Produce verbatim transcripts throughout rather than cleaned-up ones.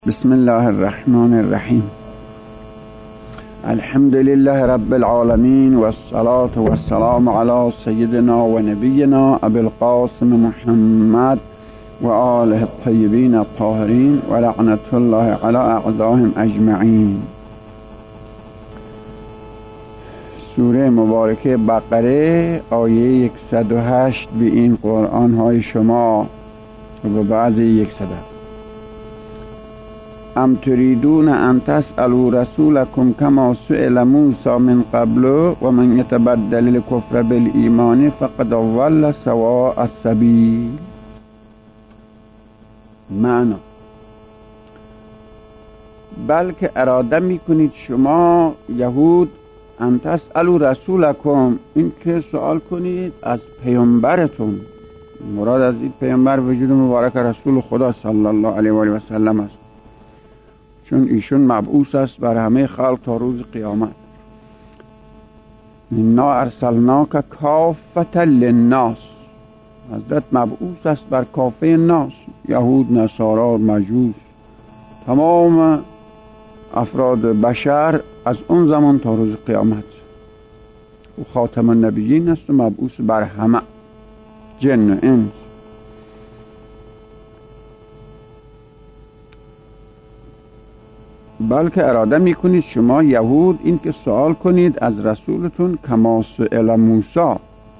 بسم الله الرحمن الرحیم. الحمد لله رب العالمین والصلاة والسلام علی سیدنا و نبینا ابی القاسم محمد و آله الطیبین الطاهرین و لعنت الله علی اعدائهم اجمعین. سوره مبارکه بقره آیه صد و هشت به این قرآن های شما و بعضی صد. ام تريدون ان تسألوا رسولكم كما سئل موسى من قبل ومن يتبدل الكفر بالإيمان فقد ضل سواء السبيل. معنا بلکه اراده میکنید شما یهود ان تسألوا رسولكم، این که سوال کنید از پیامبرتون. مراد از این پیامبر وجود مبارک رسول خدا صلی الله علیه و آله و سلم است، چون ایشون مبعوث است بر همه خلق تا روز قیامت. انا ارسلناک کافة للناس، حضرت مبعوث است بر کافه الناس، یهود، نصارا، مجوس، تمام افراد بشر از اون زمان تا روز قیامت. و خاتم النبیین است و مبعوث بر همه، جن و انس. بلکه اراده میکنید شما یهود این که سوال کنید از رسولتون کما سئل موسی،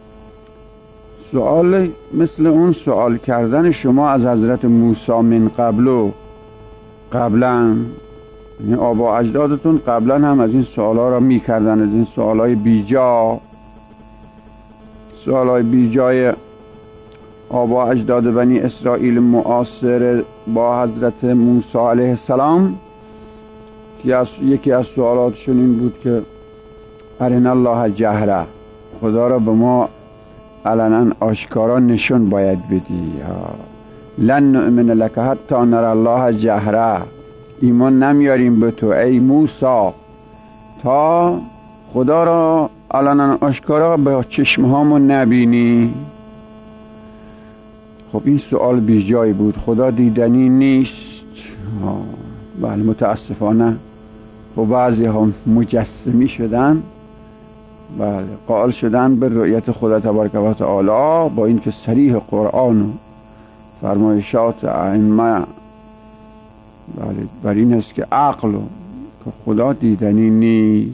سوال مثل اون سوال کردن شما از حضرت موسی من قبل، قبلا، یعنی آبا اجدادتون قبلا هم از این سوالا را میکردن، از این سوالای بیجا، سوالای بیجای آبا اجداد بنی اسرائیل معاصر با حضرت موسی علیه السلام. یکی از سوالاتشون این بود که ارنا الله جهره، خدا را به ما علنا آشکارا نشون باید بدی. لن نؤمن لک حتی نر الله جهره، ایمان نمیاریم به تو ای موسی تا خدا را علنا آشکارا به چشمهامون نبینی. خب این سوال بی جای بود. خدا دیدنی نیست. بله، متاسفانه و بعضی هم مجسمی شدن، بله، قائل شدن به رؤیت خدا تبارک و تعالی، با این که صریح قرآن و فرمایشات ائمه بله بر این است که عقل که خدا دیدنی نیست.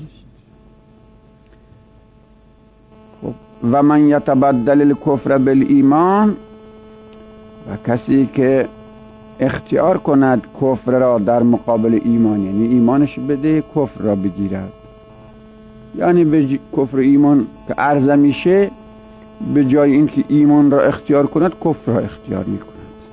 خب و من یتبدل الکفر بالایمان، و کسی که اختیار کند کفر را در مقابل ایمان، یعنی ایمانش بده کفر را بگیرد، یعنی به کفر ایمان که عرضه میشه به جای اینکه ایمان را اختیار کند کفر را اختیار میکند.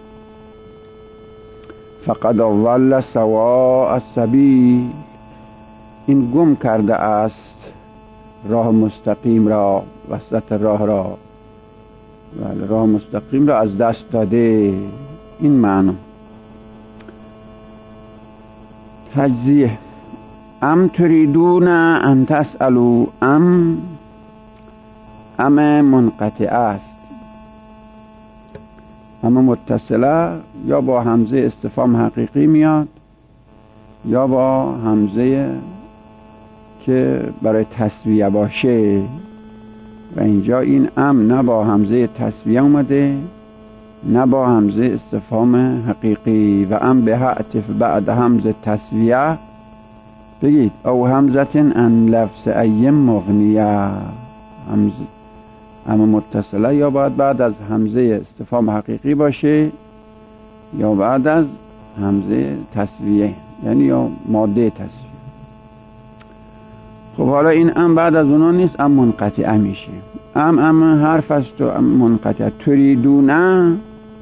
فقد ضل سواء السبیل، این گم کرده است راه مستقیم را، وسط راه را، بله، راه مستقیم را از دست داده. این معنی تجزیه. ام تريدون ان تسألوا، ام ام منقطع است، ام متصله یا با همزه استفهام حقیقی میاد یا با همزه که برای تسویه باشه، و اینجا این ام نه با همزه تسویه اومده نه با همزه استفهام حقیقی. و ام به عطف بعد همزه تسویه بگید او همزتن ان لفظ ایم مغنیه. همزه اما متصله یا باید بعد از همزه استفهام حقیقی باشه یا بعد از همزه تسویه، یعنی یا ماده تسویه. خب حالا این ام بعد از اونا نیست، ام منقطعه میشه. ام ام حرف است و ام منقطعه. تریدونه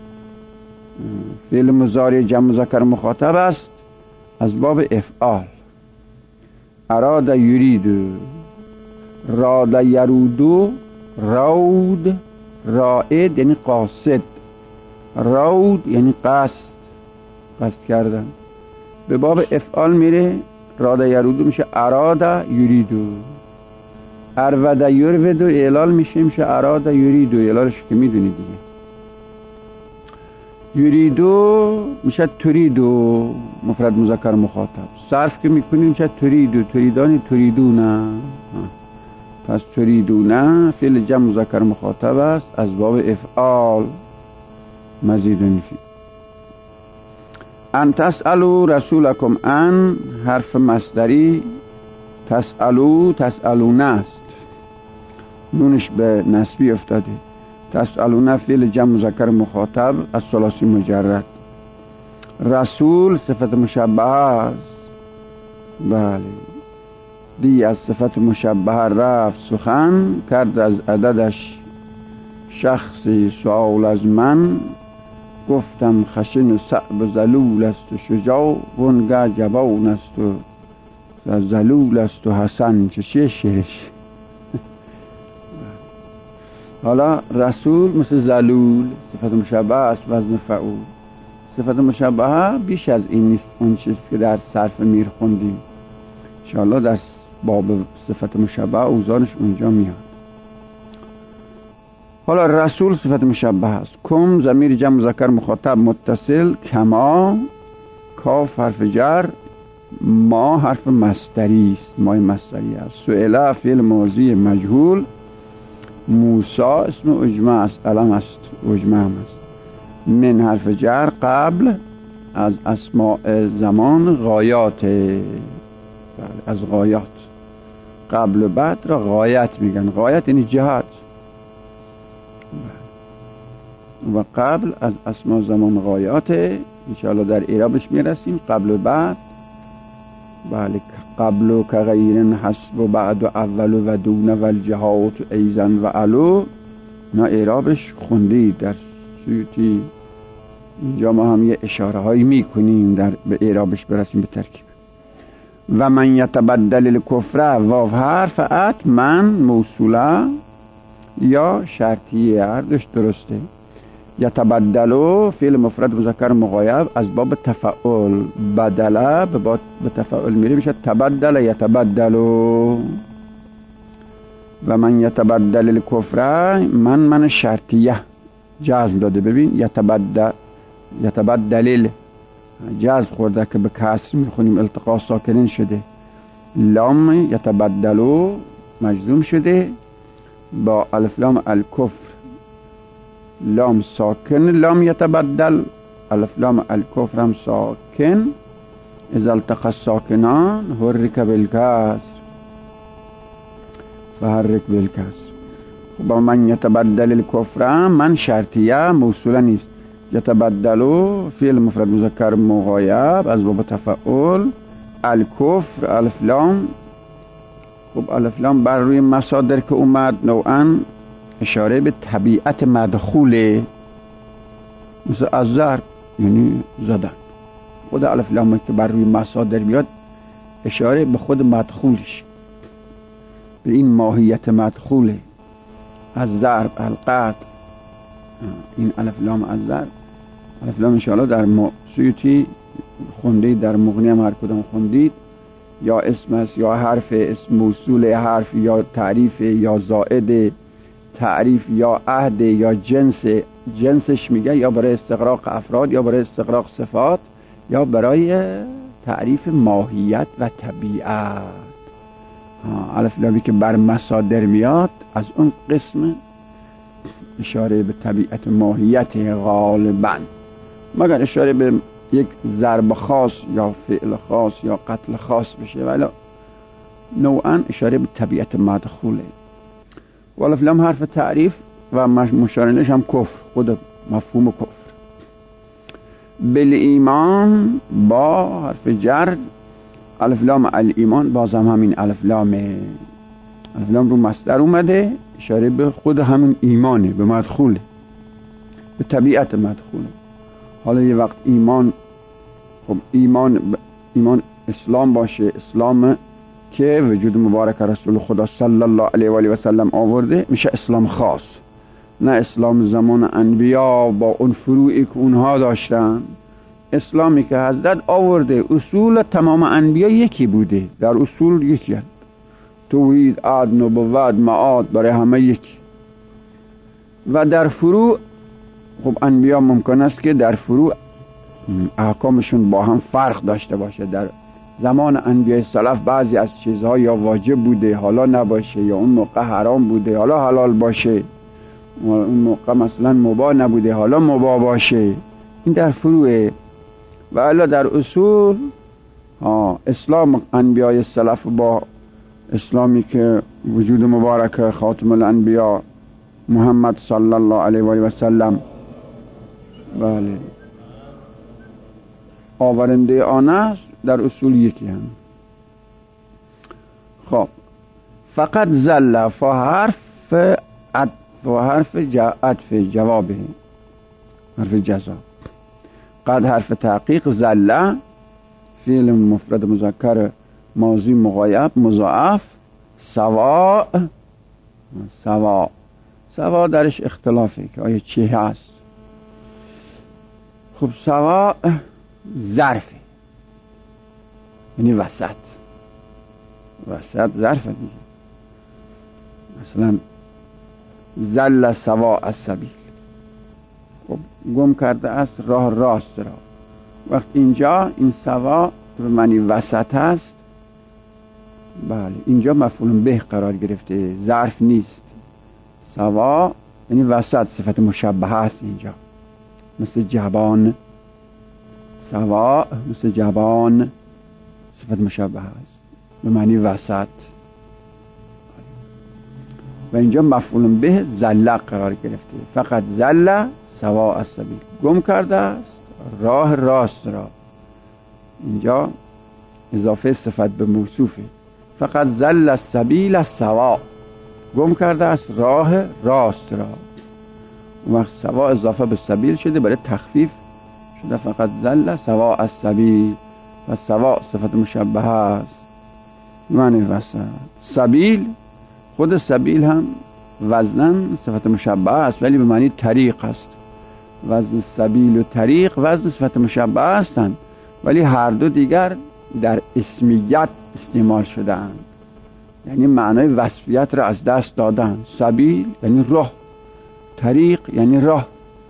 فعل مضارع جمع مذکر مخاطب است از باب افعال. اراد یرید، راد یرودو، رود رائد یعنی قاصد، رود یعنی قصد، قصد کردن. به باب افعال میره، راد یرودو میشه اراد یریدو، ارود یرودو اعلال میشه میشه اراد یریدو، اعلالش که میدونی دیگه. یریدو میشه تریدو، مفرد مذکر مخاطب. صرف که میکنیم میشه تریدو، تریدانی تریدونه. پس تریدونه فعل جمع مذکر مخاطب است از باب افعال مزیدون فی. ان تسألوا رسولکم، ان حرف مصدری، تسألوا تسألون است، نونش به نسبی افتاده. تسألون فعل جمع مذکر مخاطب از ثلاثی مجرد. رسول صفت مشبهه است. بله، دی از صفت مشبهه رفت سخن، کرد از عددش شخصی سؤال از من. گفتم خشن و صعب و ذلول است و شجاع، ونگه جوان است و ذلول است و حسن. چه چیه شعرش؟ حالا رسول مثل ذلول صفت مشبهه است، وزن فعول. صفت مشبهه بیش از این نیست، اون چیزی که در صرف میر خوندیم. انشاءالله در باب صفت مشبهه اوزانش اونجا میاد. حالا رسول صفت مشبهه است. کم ضمیر جمع مذکر مخاطب متصل، کما کاف حرف جر، ما حرف مصدری است، مای مصدری است. سئله فعل ماضی مجهول، موسی اسم اجمع است، علم است، اجمع است. من حرف جر، قبل از اسماء زمان غایات، از غایات. قبل و بعد را غایت میگن. غایت یعنی جهت. و قبل از اسماء زمان غایات، انشاءالله در اعرابش میرسیم. قبل و بعد، بله، قبل و که غیرن حسب و بعد و اول و دون و الجهات و ایزن و علو، نا اعرابش خوندید در سیوطی. اینجا ما هم یه اشاره هایی میکنیم در به اعرابش برسیم به ترکیب. و من یتبدل الکفر، واو حرف ات، من موصوله یا شرطیه، هر دوش درسته. یتبدلو فعل مفرد مذکر مغایب از باب تفاعل، بدله به باب تفاعل میره، میشه تبدل یتبدلو. و من یتبدل الکفر، من من شرطیه جزم داده. ببین یتبدل، یتبدل جزم خورده که به کسر میخونیم، التقاء ساکنین شده. لام یتبدلو مجزوم شده با الف لام الکفر، لام ساکن، لام یتبدل، الف لام الکفر هم ساکن. اذا التقى الساکنان حرک بالکسر، فحرک بالکسر. با من یتبدل الکفر، من شرطیه موصوله نیست. یتبدلو فعل مفرد مذکر مغایب از باب تفاعل، الکفر الف لام. خب الف لام بر روی مصادر که اومد نوعا اشاره به طبیعت مدخوله، مثل از ضرب یعنی زدن. خود الف لام که بر روی مصادر میاد اشاره به خود مدخولش، به این ماهیت مدخوله. از ضرب القطع، این الف لام از ضرب. الف لام انشاءالله در سیوطی خوندید، در مغنی هم هر کدام خوندید. یا اسم است یا حرف، اسم موصول حرف، یا تعریف یا زائد تعریف، یا عهد یا جنس، جنسش میگه، یا برای استغراق افراد، یا برای استغراق صفات، یا برای تعریف ماهیت و طبیعت. الف لامی که بر مصادر میاد از اون قسم اشاره به طبیعت ماهیت غالبا، مگر اشاره به یک ضرب خاص یا فعل خاص یا قتل خاص بشه، ولی نوعا اشاره به طبیعت مدخوله. و الف لام حرف تعریف و مشارنش هم کفر، خود مفهوم کفر. بل ایمان با حرف جر، الف لام الایمان بازم همین الف لام، الف لام رو مصدر اومده، اشاره به خود همین ایمانه، به مدخوله، به طبیعت مدخوله. حالا یه وقت ایمان، خب ایمان ایمان اسلام باشه، اسلام که وجود مبارک رسول خدا صلی الله علیه و آله و سلم آورده، میشه اسلام خاص، نه اسلام زمان انبیا با اون فروعی که اونها داشتن. اسلامی که حضرت آورده، اصول تمام انبیا یکی بوده، در اصول یکی هست، توحید، عدل، نبوت، معاد، برای همه یکی. و در فروع خب انبیا ممکن است که در فروع احکامشون با هم فرق داشته باشه. در زمان انبیاء سلف بعضی از چیزها یا واجب بوده حالا نباشه، یا اون موقع حرام بوده حالا حلال باشه، اون موقع مثلا مباح نبوده حالا مباح باشه. این در فروعه. و الا در اصول ها اسلام انبیاء سلف با اسلامی که وجود مبارک خاتم الانبیا محمد صلی الله علیه و آله و سلم بله آورنده آن است، در اصول یکی هم. خب فقط زل فا حرف عطف و حرف عطف جوابه، حرف جزا. قد حرف تحقیق، زل فعل مفرد مذکر ماضی مغایب مضاعف، سواء سواء سواء درش اختلافه که آیا چی هست. خب سواء ظرفه، یعنی وسط وسط ظرفه دیگه. مثلا زل سواء السبیل، خب گم کرده است راه راست را. وقت اینجا این سواء به معنی وسط است، بله اینجا مفعول به قرار گرفته، ظرف نیست. سواء یعنی وسط، صفت مشبهه است اینجا، مثل جبان. سواء مثل جبان صفت مشبهه است به معنی وسط. و اینجا مفعول به زل قرار گرفته. فقط زل سواء السبیل، گم کرده است راه راست را. اینجا اضافه صفت به موصوفه. فقط زل السبیل سواء، گم کرده است راه راست را. اون وقت سواء اضافه به سبیل شده برای تخفیف شده. فقط زل سواء السبیل، و سواء صفت مشبهه است معنی وسط. سبیل خود سبیل هم وزنن صفت مشبهه است ولی به معنی طریق است. وزن سبیل و طریق وزن صفت مشبهه هستند ولی هر دو دیگر در اسمیت استعمال شده‌اند، یعنی معنای وصفیت را از دست دادن. سبیل یعنی راه، طریق یعنی راه.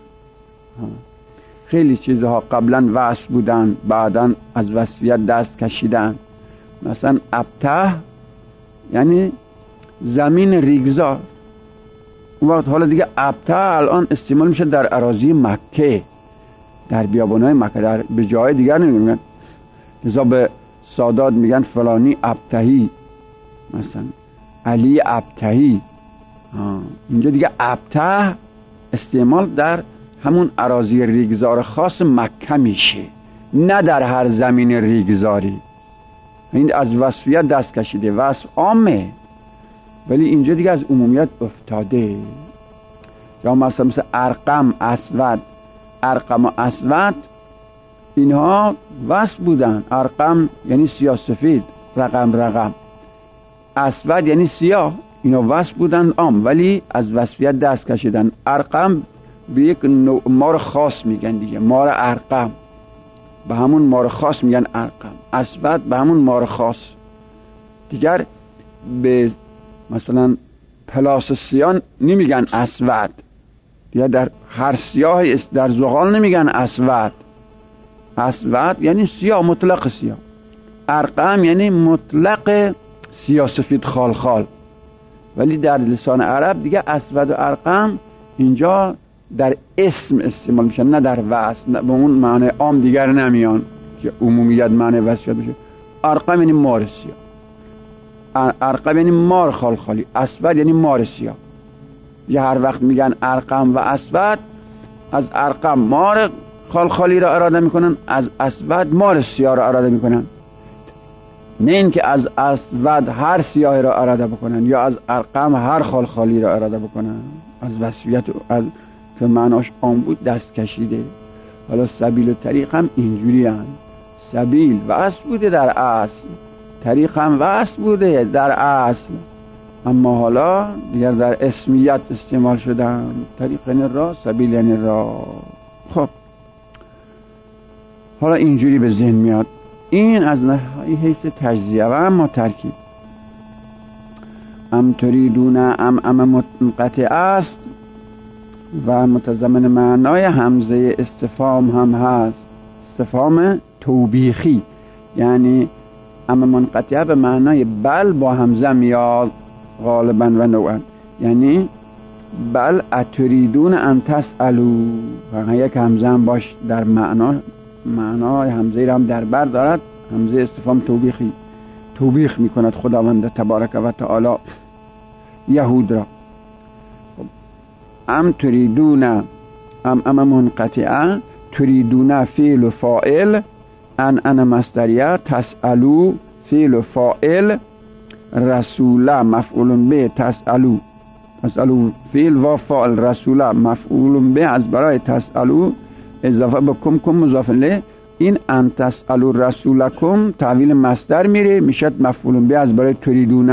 خیلی چیزها قبلا وصف بودن بعداً از وصفیت دست کشیدن. مثلا ابته یعنی زمین ریگزار، اون وقت حالا دیگه ابته الان استعمال میشه در اراضی مکه، در بیابانهای مکه، در به جای دیگر نمیگن. لذا به سادات میگن فلانی ابتهی، مثلا علی ابتهی. اینجا دیگه ابته استعمال در همون اراضی ریگزار خاص مکه میشه، نه در هر زمین ریگزاری. این از وصفیت دست کشیده، وصف عامه ولی اینجا دیگه از عمومیت افتاده. یا مثلا مثل ارقم، اسود. ارقم و اسود اینها وصف بودن. ارقم یعنی سیاه سفید، رقم رقم. اسود یعنی سیاه، اینا وصف بودن عام ولی از وصفیت دست کشیدن. ارقم به یک نوع مار خاص میگن دیگه، مار ارقم، به همون مار خاص میگن ارقم. اسود به همون مار خاص دیگر. به مثلا پلاس سیاه نمیگن اسود، یا در هر سیاهی در زغال نمیگن اسود. اسود یعنی سیاه، مطلق سیاه. ارقم یعنی مطلق سیاه سفید خال خال. ولی در لسان عرب دیگه اسود و ارقم اینجا در اسم استعمال میشن، نه در وصف، نه به اون معنی عام دیگر نمیان که عمومیت معنی وصفیت بشه. ارقم یعنی مار سیاه، ارقم یعنی مار خال خالی، اسود یعنی مار سیاه. یه هر وقت میگن ارقم و اسود، از ارقم مار خال خالی را اراده میکنن، از اسود مار سیاه را اراده میکنن. نه اینکه از اسود هر سیاه را اراده بکنن یا از ارقم هر خال خالی را اراده بکنن. از وصفیت از که معناش عام بود دست کشیده. حالا سبیل و طریق هم اینجوری هم. سبیل وصف بوده در اصل، طریق هم وصف بوده در اصل، اما حالا دیگر در اسمیت استعمال شدن. طریق یعنی راه، سبیل یعنی راه. خب حالا اینجوری به ذهن میاد. این از نهایی حیث تجزیه و اما ترکیب. ام تریدون ام ام منقطع است. و متضمن معنای همزه استفهام هم هست، استفهام توبیخی، یعنی اما منقطعه به معنای بل با همزه میاد غالبا و نوعا، یعنی بل اتریدون ان تسالو، و یک همزه هم باش در معنا، معنای همزه را هم در بر دارد، همزه استفهام توبیخی، توبیخ میکند خداوند تبارک و تعالی یهود را. ام تریدون، ام ام منقطعه، تریدون فعل و فاعل، ان ان مصدریه، تسالو فعل و فاعل، رسوله مفعول به، تسالو تسالو فعل و فاعل، رسوله مفعول به از برای تسالو اضافه به کم کم مضاف الیه. این ان تسالو رسولکم تحویل مصدر میره، میشد مفعول به از برای تریدون.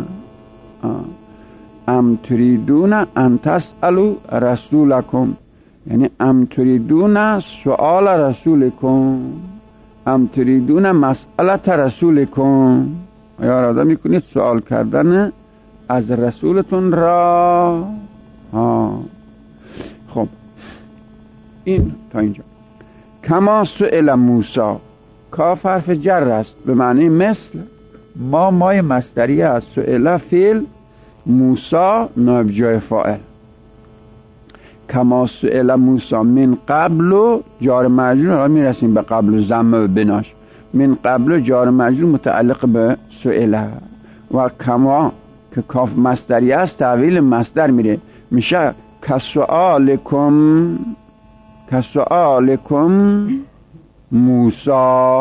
ام تریدون ان تسالو رسولکم، یعنی ام تریدون سؤال رسولکم، ام تریدون مسئلت رسولکم، یا اراده میکنید سوال کردن از رسولتون را. ها خب این تا اینجا. کما سئل موسی، کاف حرف جر است به معنی مثل، ما مای مصدریه از سئل فعل، موسی نائب جای فاعل. کما سئل موسی من قبل جار مجرور، حالا میرسیم به قبل و ضم و بناش. من قبل جار مجرور متعلق به سئل و کما که کاف مصدریه است تحویل مصدر میره، میشه کسؤالکم، کسؤالکم موسی،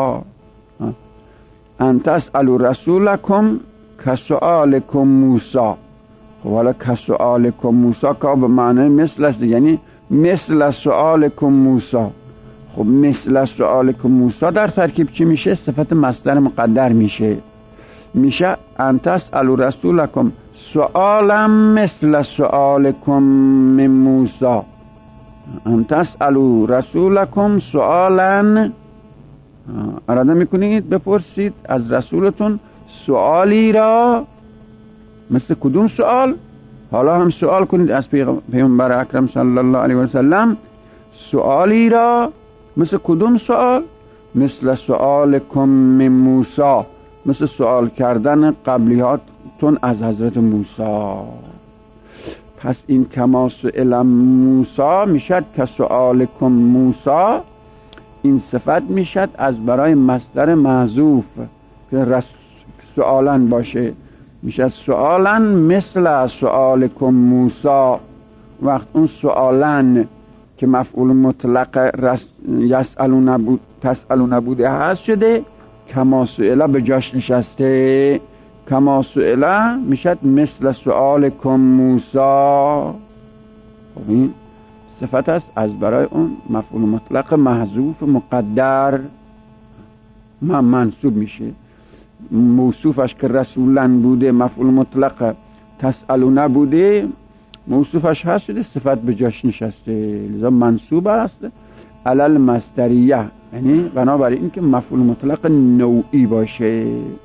ان تسالوا رسولکم کسؤالکم موسی. خب حالا کسؤالکم موسی که به معنی مثل است، یعنی مثل سؤالکم موسی. خب مثل سؤالکم موسی در ترکیب چی میشه؟ صفت مصدر مقدر میشه، میشه ان تسالوا رسولکم سؤالا مثل سؤالکم من موسی، ان تسالوا رسولکم سؤالا، اراده میکنید بپرسید از رسولتون سؤالی را مثل کدوم سؤال؟ حالا هم سؤال کنید از پیامبر اکرم صلی الله علیه و سلم، سؤالی را مثل کدوم سؤال؟ مثل سؤالکم من موسی، مثل سؤال کردن قبلیاتون از حضرت موسی. پس این کما سئل موسی میشد که سؤالکم موسی، این صفت میشد از برای مصدر محذوف که سؤالن باشه، میشه سؤالن مثل سؤالکم موسی. وقت اون سؤالن که مفعول مطلق یسألون بود تسألون بوده هست شده، کما سئل به جاش نشسته، کما سئل میشد مثل سؤالکم موسی. خب این صفت است از برای اون مفعول مطلق محذوف مقدر من منصوب میشه. موصوفش که رسولن بوده مفعول مطلق تسألون بوده، موصوفش هست شده صفت به جاش نشسته، لذا منصوب است علل مصدریه، یعنی بنابراین این که مفعول مطلق نوعی باشه.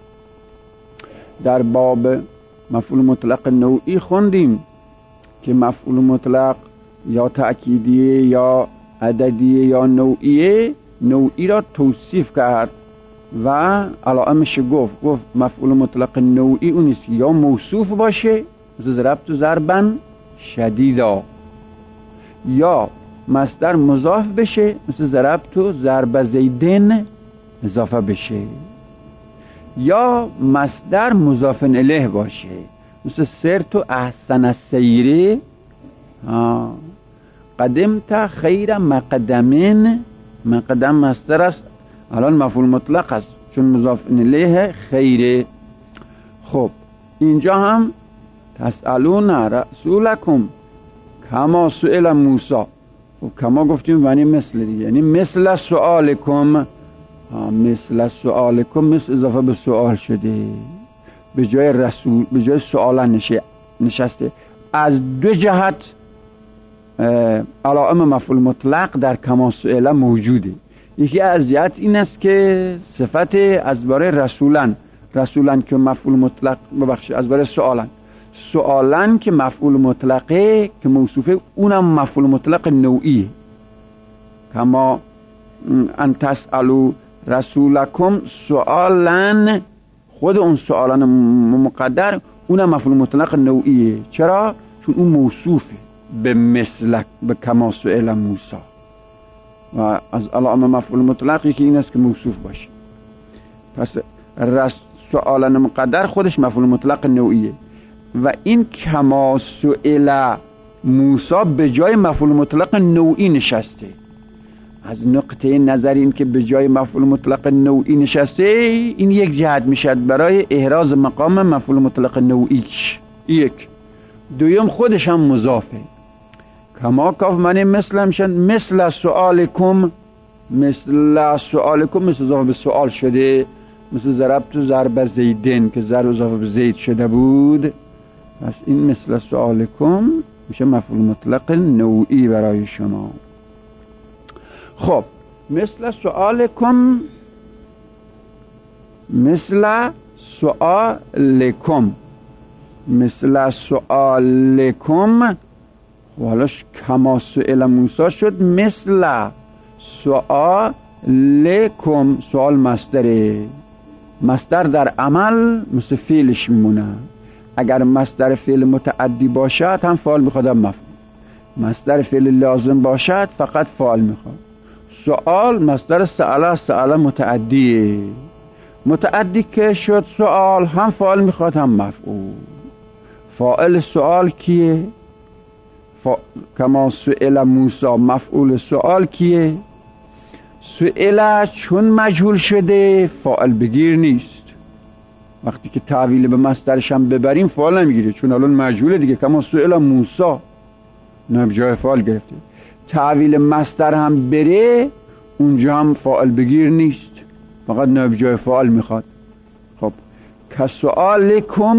در باب مفعول مطلق نوعی خوندیم که مفعول مطلق یا تأکیدیه یا عددیه یا نوعیه، نوعی را توصیف کرد و علائمش گفت گفت مفعول مطلق نوعی اون است یا موصوف باشه مثل ضربت ضربا شدیدا، یا مصدر مضاف بشه مثل ضربت ضرب زیدن اضافه بشه، یا مصدر مضاف الیه باشه مثل سرت احسن السیر قدمت خیر مقدمین. مقدم مصدر است، الان مفعول مطلق است چون مضاف الیه خیره. خب اینجا هم تسألون رسولکم کما سئل موسی، خب کما گفتیم معنی مثل دیگه، یعنی مثل سؤالکم، مثل سؤالکم مثل اضافه به سؤال شده، به جای رسول به جای سؤال نشسته. از دو جهت علائم مفعول مطلق در کما سئل موجوده. یکی از جهت این است که صفت از برای رسولن، رسولن که مفعول مطلق ببخشید از برای سؤالن، سؤالن که مفعول مطلقه که موصوفه، اونم مفعول مطلق نوعی. کما ان تسألوا رسولکم سؤالن، خود اون سؤالن مقدر اونم مفعول مطلق نوعیه. چرا؟ چون اون موصوفه به مثل، به کما سئل موسی. و از علائم مفعول مطلقی که این است که موصوف باشه. پس رس سؤالن مقدر خودش مفعول مطلق نوعیه و این کما سئل موسی به جای مفعول مطلق نوعی نشسته. از نقطه نظر این که به جای مفعول مطلق نوعی نشسته، این یک جهت میشد برای احراز مقام مفعول مطلق نوعیش. یک. دویم خودش هم مضافه. کما کاف معنی مثل همشن، مثل سؤالکم، مثل سؤالکم مثل اضافه به سؤال شده، مثل ضربت ضرب زیدن که ضرب اضافه به زید شده بود. پس این مثل سؤالکم میشه مفعول مطلق نوعی برای شما. خب مثل سؤالکم، مثل سؤالکم، مثل سؤالکم. حالاش کما سئل موسی شد مثل سؤالکم. سؤال مصدره، مصدر در عمل مثل فعلش میمونه. اگر مصدر فعل متعدی باشد هم فاعل میخواد هم مفعول. مصدر فعل لازم باشد فقط فاعل میخواد. سؤال مصدر سأل، سأل متعدیه. متعدی که شد سؤال هم فاعل میخواد هم مفعول. فاعل سؤال کیه؟ فا... کما سئل موسی. مفعول سؤال کیه؟ سئل چون مجهول شده فاعل بگیر نیست. وقتی که تعویل به مصدرش هم ببریم فاعل نمیگیره، چون الان مجهوله دیگه. کما سئل موسی نه جای فاعل گرفته. تعویل مصدر هم بره اونجا هم فاعل بگیر نیست، فقط نه جای فاعل میخواد. خب کسؤالکم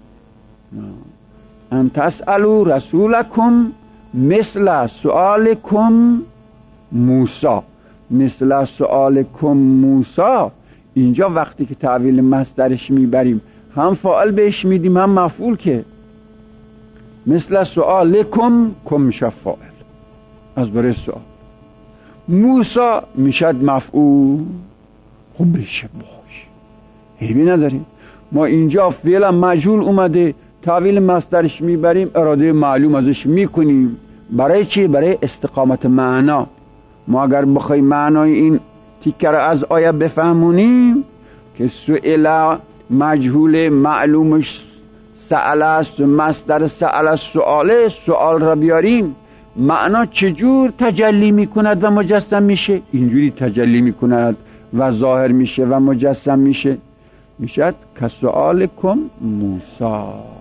ان تسألوا رسولکم مثل سؤالکم موسی. مثل سؤالکم موسی اینجا وقتی که تعویل مصدرش میبریم هم فاعل بهش میدیم هم مفعول. که مثل سؤالکم کم میشه فاعل از برای سؤال، موسی میشد مفعول. خب بشه باش، عیبی نداریم. ما اینجا فعلا مجهول اومده، تعویل مصدرش میبریم، اراده معلوم ازش میکنیم. برای چی؟ برای استقامت معنا. ما اگر بخوایم معنای این تیکه رو از آیه بفهمونیم که سئل مجهول معلومش سأل است، مصدر سأل است سؤاله، سؤال را بیاریم معنا چجور تجلی میکند و مجسم میشه؟ اینجوری تجلی میکند و ظاهر میشه و مجسم میشه. میشد کسؤالکم موسی.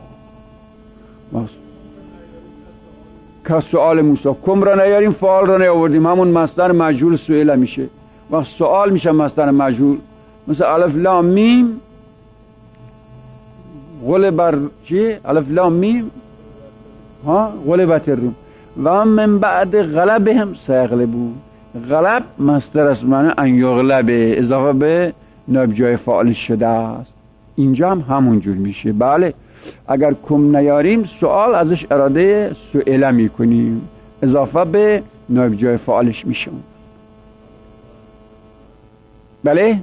کسؤال موسی. کم را نیاریم، فعال را نیاوردیم، همون مصدر مجهول سئل میشه و سؤال میشه مصدر مجهول. مثل الف لام میم غلب چی؟ الف لام میم ها غلبت الروم و من بعد غلبهم سیغلبون. غلب مصدر است، معنی ان یغلبه، اضافه به نائب جای فاعل شده است. اینجا هم همون جور میشه. بله اگر کم نیاریم سؤال ازش اراده سئل میکنیم، اضافه به نائب جای فاعلش میشه. بله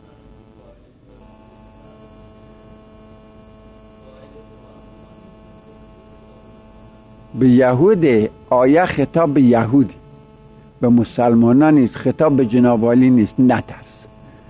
به یهود آیه خطاب به یهود، به مسلمانان نیست. خطاب به جناب عالی نیست، نترس.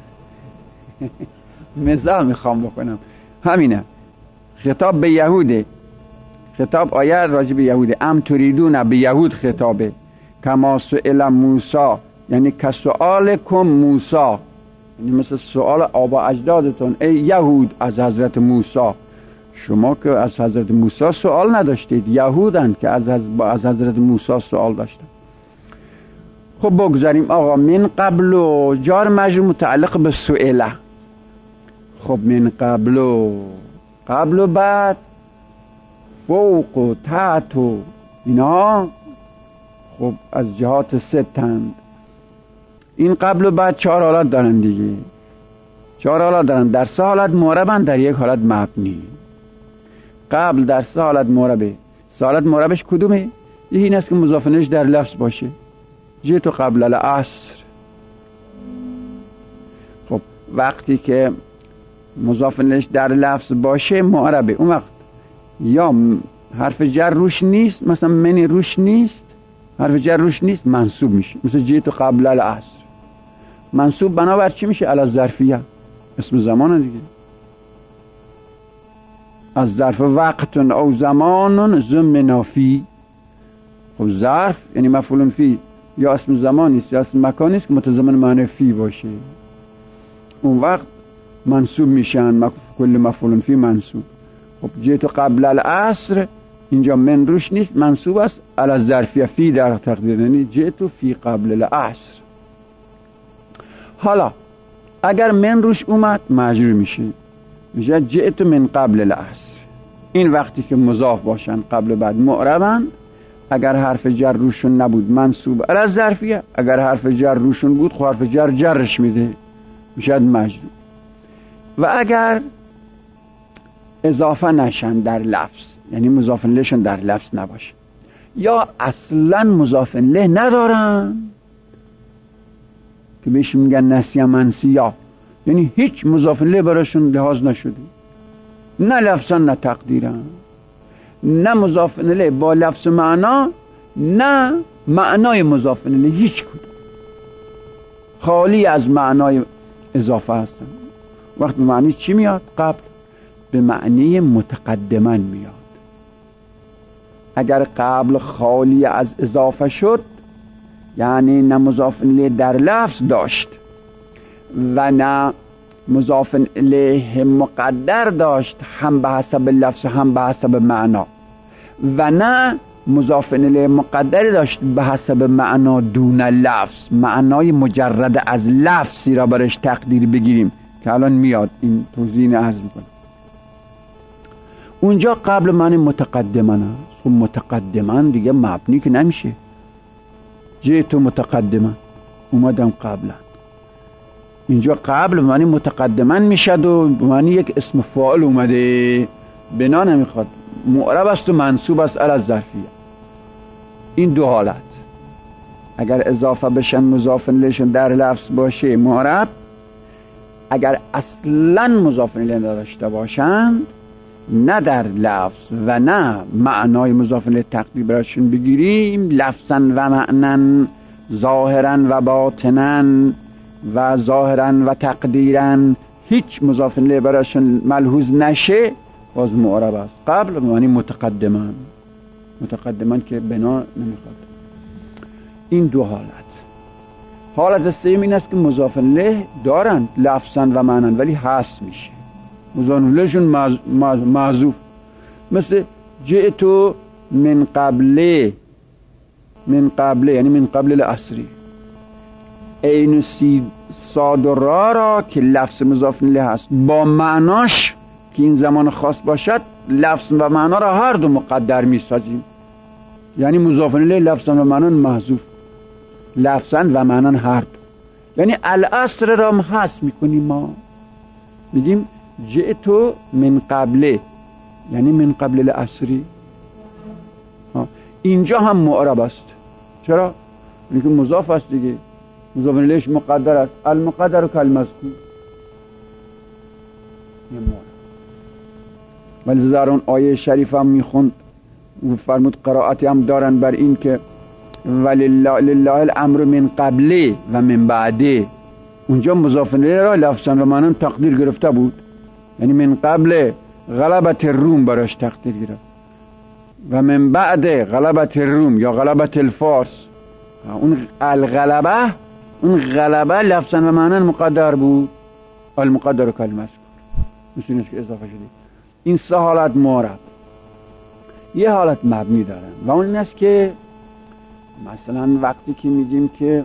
مزاح میخوام بکنم، همینه. خطاب به یهوده، خطاب آیه راجع به یهوده. ام تریدون به یهود خطابه. کما سئل موسی، یعنی کسؤالکم موسی، یعنی مثل سؤال آبا اجدادتون ای یهود از حضرت موسی. شما که از حضرت موسی سوال نداشتید، یهودن که از از حضرت موسی سوال داشتن. خب بگذاریم آقا. من قبل و جار مجرور متعلق به سئله. خب من قبل و قبل و بعد فوق و تحت و اینا خب از جهات ستند. این قبل و بعد چهار حالت دارن دیگه. چهار حالت دارن. در سه حالت معربن، در یک حالت مبنی. قبل در سه حالت معربه. سه حالت معربش کدومه؟ یه این است که مضاف الیهش در لفظ باشه، جئت قبل العصر. خب وقتی که مضاف الیهش در لفظ باشه معربه، اون وقت یا حرف جر روش نیست، مثلا منی روش نیست، حرف جر روش نیست، منصوب میشه. مثل جئت قبل العصر منصوب بنابر چی میشه؟ علی الظرفیه، اسم زمان دیگه. از ظرف وقت او زمان ضمن فی. خب ظرف یعنی مفعول فی یا اسم زمانی است یا اسم مکانی است که متضمن معنی فی باشه، اون وقت منصوب میشن، کل مفعول فی منصوب. خب جئت قبل العصر اینجا من روش نیست، منصوب است علی الظرفیه، فی در تقدیر، یعنی جئت فی قبل العصر. حالا اگر من روش اومد مجرور میشه، میشه جئت من قبل العصر. این وقتی که مضاف باشن قبل بعد معربن. اگر حرف جر روشون نبود منصوب علی الظرفیه، اگر حرف جر روشون بود خب حرف جر جرش میده، میشه مجرور. و اگر اضافه نشن در لفظ، یعنی مضاف الیهشون در لفظ نباشه یا اصلا مضاف الیه ندارن که بهش میگن نسیه منسیه، یعنی هیچ مضاف الیه براشون لحاظ نشده، نه لفظا نه تقدیرا، نه مضاف الیه با لفظ معنا نه معنای مضاف الیه، هیچ کدوم خالی از معنای اضافه هستن. وقت به معنی چی میاد؟ قبل به معنی متقدما میاد. اگر قبل خالی از اضافه شد یعنی نه مضاف الیه در لفظ داشت و نه مضاف الیه مقدر داشت، هم به حسب لفظ هم به حسب معنا، و نه مضاف الیه مقدر داشت به حسب معنا دون لفظ، معنای مجرد از لفظی را برش تقدیر بگیریم که الان میاد این توضیح عرض میکنه. اونجا قبل معنی متقدمان است. خب متقدمان دیگه مبنی که نمیشه. جئت متقدمان، اومدم قبلا. اینجا قبل معنی متقدمان میشد و معنی یک اسم فاعل اومده، بنا نمیخواد، معرب است و منصوب است علی الظرفیه. این دو حالت، اگر اضافه بشن مضاف الیهشون در لفظ باشه معرب، اگر اصلا مضاف الیه داشته باشند نه در لفظ و نه معنای مضاف الیه تقدیر براشون بگیریم، لفظا و معنی، ظاهرا و باطنا و ظاهرا و تقدیرا هیچ مضاف الیه براشون ملحوظ نشه، باز معرب است. قبل معنی متقدمان، متقدمان که بنا نمیخواد. این دو حالت. حالت سوم این است که مضاف الیه دارن لفظا و معنی ولی حذف میشه، مضاف الیهشون محذوف، مثل جئت من قبل، من قبل یعنی من قبل العصری. عین صاد و را را که لفظ مضاف الیه هست با معناش که این زمان خاص باشد، لفظ و معنا را هر دو مقدر میسازیم، یعنی مضاف الیه لفظا و معنا محذوف، لفظا و معنا هر دو. یعنی العصر را حذف میکنیم، ما میگیم جئت من قبل یعنی من قبل العصری. اینجا هم معرب است. چرا؟ اینکه مضاف است دیگه، مضاف الیهش مقدر است، المقدر کالمذکور. ولی در اون آیه شریف هم میخوند و فرمود قرائتی هم دارن بر این که ولله لله الامر من قبل و من بعده. اونجا مضاف الیه را لفظا و معنی تقدیر گرفته بود، یعنی من قبل غلبت الروم براش تقدیر گرفت و من بعد غلبت الروم یا غلبت الفارس. اون الغلبه، اون غلبه لفظا و معنی مقدر بود، المقدر کلمه مثل که اضافه شده. این سه حالت معرب. یه حالت مبنی دارن و اون این است که مثلا وقتی که میگیم که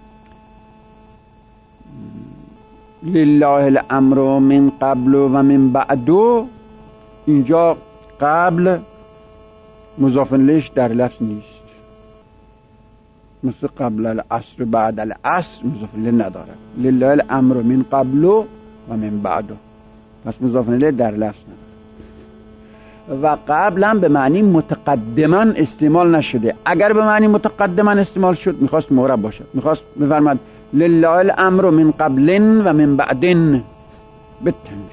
لله الامر من قبل و من بعد، اینجا قبل مضاف الیهش در لفظ نیست، مثل قبل العصر بعد العصر مضاف الیه نداره. لله الامر من قبل و من بعد، پس مضاف الیه در لفظ نداره. و قبلا به معنی متقدما استعمال نشده. اگر به معنی متقدما استعمال شد میخواست معرب باشد، میخواست بفرماد لله الامر من قبل و من بعد بالتنوین.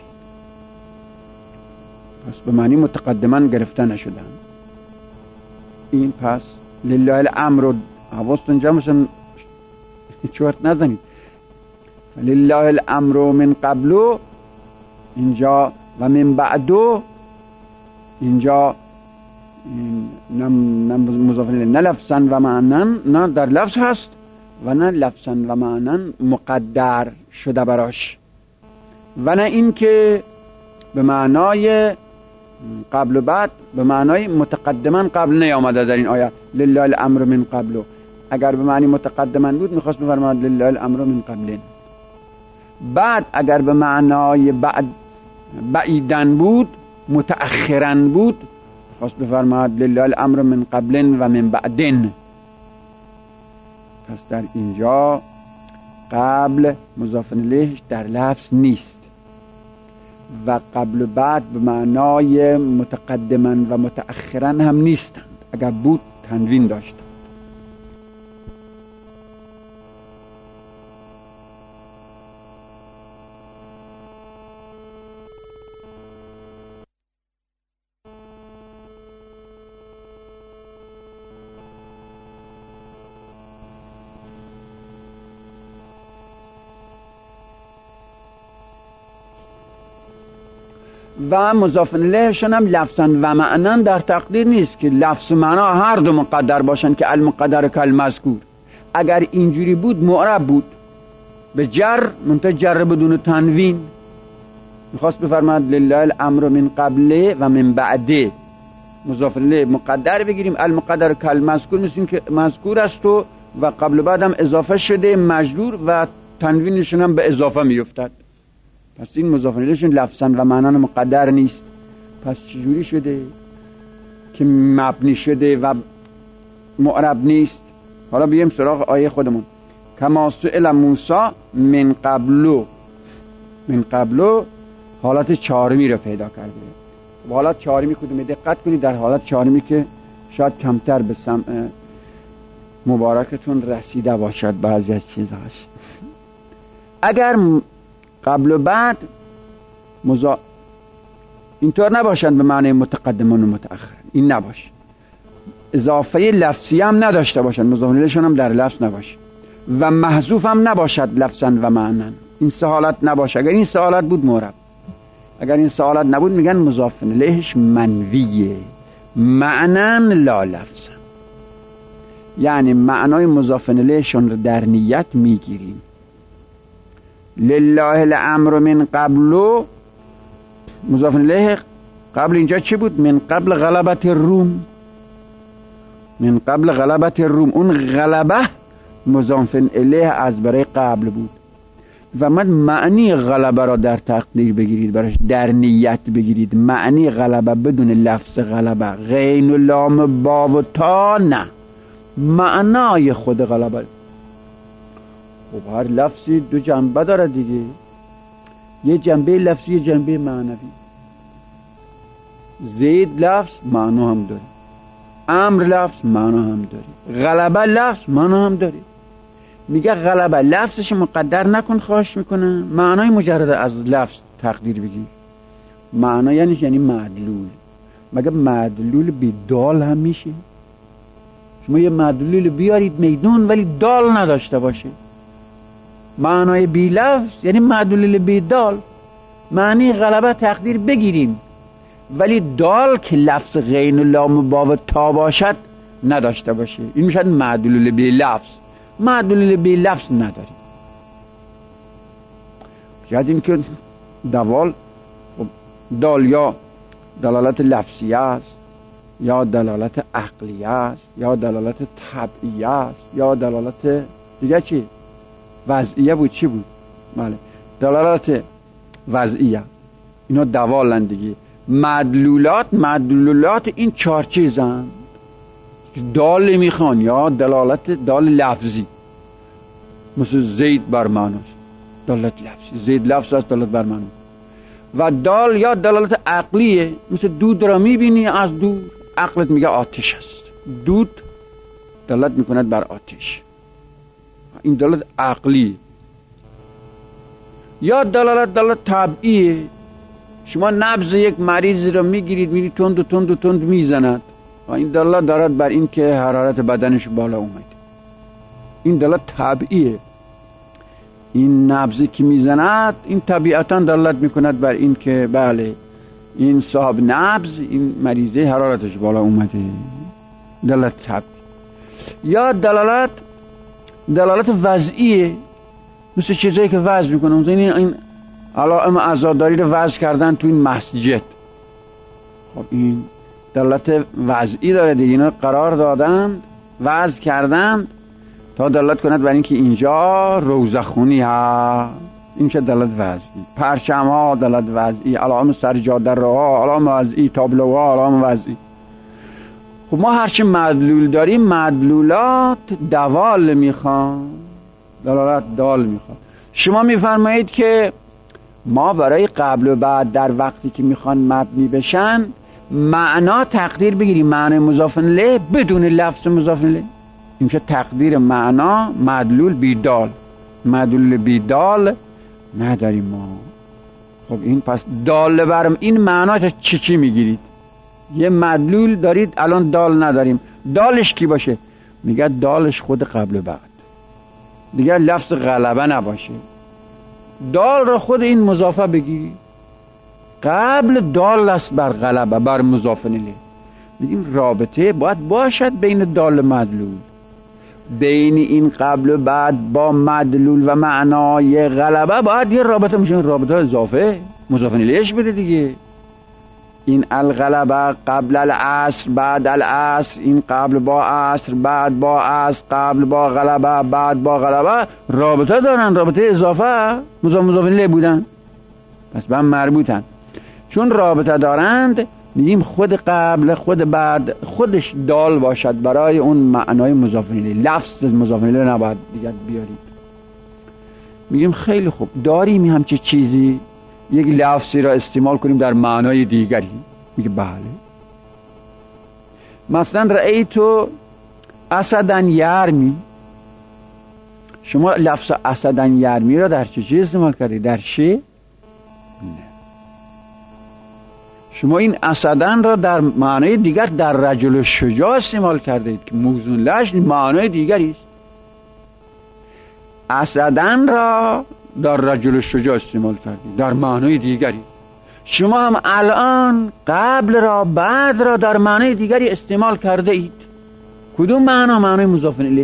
پس به معنی متقدما گرفته نشدن. این پس لله الامر، حواستون جمع شد چورت نزنید. لله الامر من قبل اینجا و من بعدو اینجا نه مضاف الیه نه لفظا و معنن، نه در لفظ هست و نه لفظا و معنن مقدر شده براش، و نه این که به معنای قبل و بعد به معنای متقدما قبل نیامده در این آیه لله الامر من قبل. اگر به معنی متقدما بود میخواست بفرماید لله الامر من قبل. بعد اگر به معنای بعد بعیدن بود متأخرا بود خواست بفرماید لله الامر من قبل و من بعدن. پس در اینجا قبل مضاف الیه در لفظ نیست و قبل و بعد به معنای متقدما و متأخرا هم نیستند. اگر بود تنوین داشت. و مضاف الیهشون هم لفظا و معنا در تقدیر نیست که لفظ و معنا هر دو مقدر باشن که المقدر کالمذکور. اگر اینجوری بود معرب بود به جر منتها جر بدون تنوین. میخواست بفرماید لله الامر من قبل و من بعده. مضاف الیه مقدر بگیریم المقدر کالمذکور مثل که مذکور است و و قبل بعد هم اضافه شده مجرور و تنوینشون هم به اضافه میافتد. پس این مضاف الیهشون لفظا و معنا مقدر نیست. پس چجوری شده که مبنی شده و معرب نیست؟ حالا بیایم سراغ آیه خودمون. کما سئل موسی من قبلو. من قبلو حالت چهارمی رو پیدا کرده. با حالت چهارمی کدومه؟ دقت کنید در حالت چهارمی که شاید کمتر به سمع مبارکتون رسیده باشد بعضی از چیزهاش. اگر قبل و بعد مزا... اینطور نباشند به معنی متقدمان و متأخر، این نباشه. اضافه لفظی هم نداشته باشند، مضاف الیهشون هم در لفظ نباشه و محذوف هم نباشد لفظا و معنن. این سه حالت نباشه. اگر این سه حالت بود معرب، اگر این سه حالت نبود میگن مضاف الیهش منویه معنن لا لفظا. یعنی معنای مضاف الیهشون رو در نیت میگیریم. لله الامر من قبل، مضاف الیه قبل اینجا چی بود؟ من قبل غلبت الروم. من قبل غلبت الروم، اون غلبه مضاف الیه از برای قبل بود و من معنی غلبه را در تقدیر بگیرید، براش در نیت بگیرید. معنی غلبه بدون لفظ غلبه، غین و لام با و تا نه، معنای خود غلبه. خب هر لفظی دو جنبه داره دیگه، یه جنبه لفظی یه جنبه معنوی. زید لفظ معنا هم داره، امر لفظ معنا هم داره، غلبه لفظ معنا هم داره. میگه غلبه لفظش مقدر نکن خواهش میکنه، معنای مجرد از لفظ تقدیر بگیر. معنا یعنی یعنی معدلول. مگه معدلول بی دال هم میشه؟ شما یه معدلول بیارید میدون ولی دال نداشته باشه، معنای بی لفظ یعنی معدلول بی دال. معنی غلبه تقدیر بگیریم ولی دال که لفظ غین و لام با و تا باشد نداشته باشه، این میشد معدلول بی لفظ. معدلول بی لفظ نداریم. شاید این که دوال دال یا دلالت لفظیه است یا دلالت عقلیه است یا دلالت طبعیه است یا دلالت دیگه چی؟ وضعیه بود. چی بود؟ بله دلالت وضعیه. اینا دوالن دیگه. مدلولات مدلولات این چهار چیزن. دال میخوان یا دلالت دال لفظی، مثل زید بر معناست دلالت لفظی. زید لفظ است دلالت بر معناست. و دال یا دلالت عقلیه، مثل دود را میبینی از دور، عقلت میگه آتش است. دود دلالت میکند بر آتش، این دلالت عقلی. یا دلالت دلالت طبعیه، شما نبض یک مریض را میگیرید میرید تند و تند و تند میزند، این دلالت دارد بر این که حرارت بدنش بالا اومد. این دلالت طبعیه. این نبضی که میزند این طبیعتا دلالت میکند بر این که بله این صاحب نبض، این مریضه حرارتش بالا اومده، دلالت طبعی. یا دلالت دلالت وضعیه، مثل چیزایی که وضع میکنه، مثل این علائم عزاداری رو وضع کردن تو این مسجد، خب این دلالت وضعی داره دیگه، اینا قرار دادند وضع کردند تا دلالت کند بر اینکه اینجا روزخونی ها، این میشه دلالت وضعی. پرچم ها دلالت وضعی، علائم سرجاده ها علائم وضعی، تابلوها علائم وضعی. خب ما هرچی مدلول داریم مدلولات دوال میخوان، دلالت دال میخوان. شما میفرمایید که ما برای قبل و بعد در وقتی که میخوان مبنی بشن معنا تقدیر بگیریم، معنی مضاف الیه بدون لفظ مضاف الیه، این میشه تقدیر معنا مدلول بیدال. مدلول بیدال نداریم ما. خب این پس دال برم این معنا چی چی میگیرید؟ یه مدلول دارید الان دال نداریم، دالش کی باشه؟ میگه دالش خود قبل و بعد، دیگه لفظ غلبه نباشه. دال رو خود این مضافه بگیری، قبل دال است بر غلبه بر مضاف الیه. میگیم رابطه باید باشد بین دال مدلول، بین این قبل و بعد با مدلول و معنای غلبه باید یه رابطه میشه، رابطه اضافه مضاف الیهش بده دیگه. این الغلبه قبل العصر بعد العصر، این قبل با عصر بعد با عصر، قبل با غلبه بعد با غلبه، رابطه دارن، رابطه اضافه مضاف مضاف الیه بودن، پس به هم مربوطن. چون رابطه دارند میگیم خود قبل خود بعد خودش دال باشد برای اون معنای مضاف الیه، لفظ مضاف الیه نباید دیگه بیارید. میگیم خیلی خوب، داریم همچه چیزی یک لفظی را استعمال کنیم در معنای دیگری؟ میگه بله. مثلا رأیتو اسدن یرمی، شما لفظ اسدن یرمی را در چه چیز استعمال کردید؟ در شه؟ نه. شما این اسدن را در معنای دیگر در رجل شجاع استعمال کردید که موزون لش معنای دیگری است. اسدن را در رجل شجاع استعمال کردید در معنای دیگری. شما هم الان قبل را بعد را در معنای دیگری استعمال کرده اید. کدوم معنا؟ معنای مضاف الیه.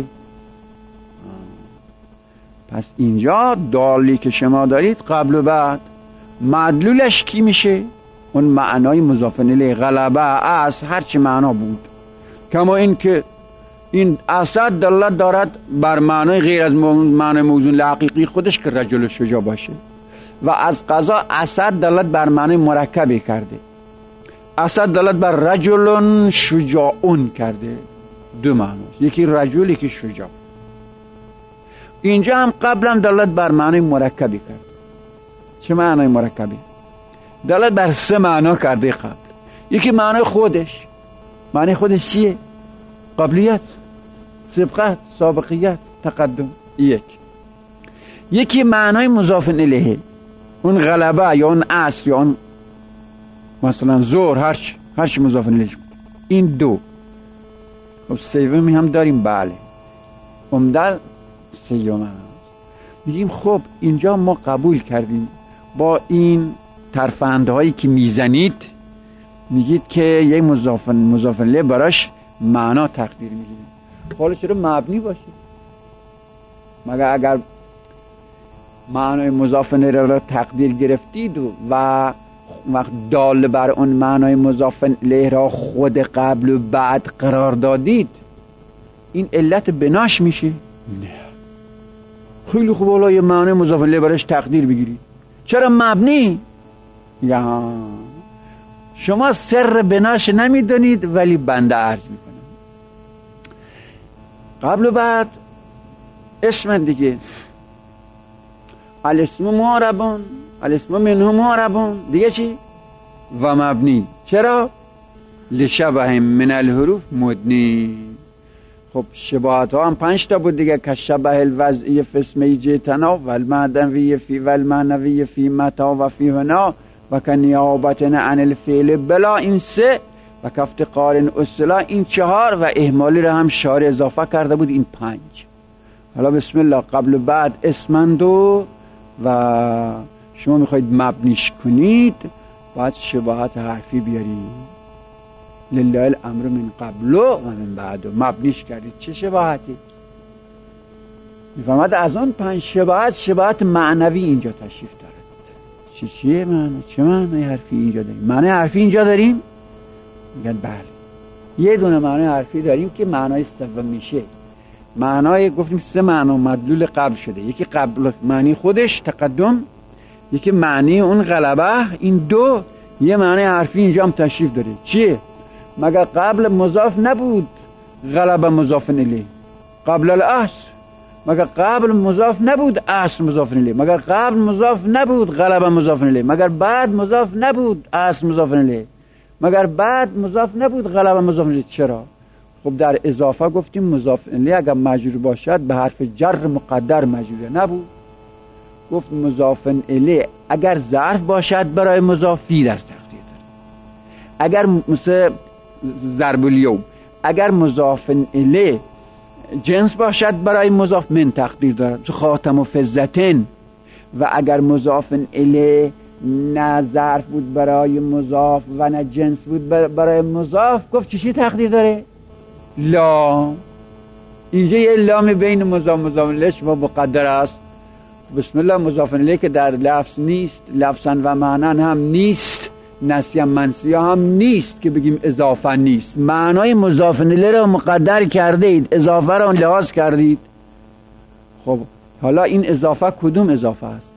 پس اینجا دالی که شما دارید قبل و بعد مدلولش کی میشه؟ اون معنای مضاف الیه، غلبه، عصر، هر چی معنا بود. کما این که این اسد دلالت دارد بر معنای غیر از معنای موزون حقیقی خودش که رجل شجاع باشه، و از قضا اسد دلالت بر معنای مرکبی کرده. اسد دلالت بر رجل شجاعون کرده، دو معناست، یکی رجل یکی شجاع. اینجا هم قبلا دلالت بر معنای مرکبی کرده. چه معنای مرکبی؟ دلالت بر سه معنا کرده قبل. یکی معنای خودش، معنای خودش چیه؟ قبلیت، سبقت، سابقیت، تقدم. یک یکی معنای مضاف الیه، اون غلبه یا اون عصر یا اون مثلا زور، هرچی هرچی مضاف الیه. این دو. خب سومی هم داریم، بله، عمده سیوم هست. میگیم خب اینجا ما قبول کردیم با این ترفندهایی که میزنید، میگید که یه مضاف مضاف الیه براش معنا تقدیر میگیریم. حالا چرا مبنی باشه؟ مگر اگر معنای مضاف الیه را تقدیر گرفتید و وقت دال بر اون معنای مضاف الیه را خود قبل و بعد قرار دادید، این علت بناش میشه؟ نه. خیلی خوب، حالا یه معنای مضاف الیه براش تقدیر بگیرید. چرا مبنی؟ یا شما سر بناش نمیدونید، ولی بنده عرض میکنم. قبل و بعد اسم دیگه، الاسم معربون الاسم منه معربون دیگه چی؟ و مبنی. چرا؟ لشبه من الحروف مدنی. خب شباهت ها هم پنج تا بود دیگه، که شبه الوضعی فی اسمی جیتنا و المعنوی فی و المعنوی فی متا و فی هنا و که نیابتنا عن الفعل بلا، این سه، و کفت قارن اصلا این چهار، و اهمالی رو هم شارع اضافه کرده بود این پنج. حالا بسم الله قبل و بعد اسمندو و شما میخواید مبنیش کنید، باید شباهت حرفی بیارید. لله الامر من قبل و من بعد، مبنیش کردید. چه شباهتی؟ میفهمد از اون پنج شباهت، شباهت معنوی اینجا تشریف دارد. چه چیه معنی؟ چه معنی حرفی اینجا داریم؟ معنی حرفی اینجا داریم؟ میگن بله، یه دونه معنی حرفی داریم که معنای سوم میشه. معنای گفتیم سه معنا مدلول قبل شده، یکی قبل معنی خودش تقدم، یکی معنی اون غلبه، این دو یه معنی حرفی اینجا هم تشریف داره. چیه؟ مگر قبل مضاف نبود غلبه مضاف الیه؟ قبل الاصل مگر قبل مضاف نبود اصل مضاف الیه؟ مگر قبل مضاف نبود غلبه مضاف الیه؟ مگر بعد مضاف نبود اصل مضاف الیه؟ مگر بعد مضاف نبود غلبه مضاف الیه؟ چرا؟ خب در اضافه گفتیم مضاف الیه اگر مجرور باشد به حرف جر مقدر مجروره نبود. گفت مضاف الیه اگر ظرف باشد برای مضافی در تقدیر داره. اگر مثل ضرب الیوم اگر مضاف الیه جنس باشد برای مضاف من تقدیر دارد، مثل خاتم و فضتن. و اگر مضاف الیه نه ظرف بود برای مضاف و نه جنس بود برای مضاف، گفت چی تقدیر داره؟ لا. اینجا یه لام بین مضاف مضاف الیه شما مقدر است. بسم الله مضاف الیه که در لفظ نیست، لفظا و معنن هم نیست، نسیا منسیا هم نیست که بگیم اضافه نیست. معنای مضاف الیه رو مقدر کردید، اضافه رو لحاظ کردید. خب حالا این اضافه کدوم اضافه است؟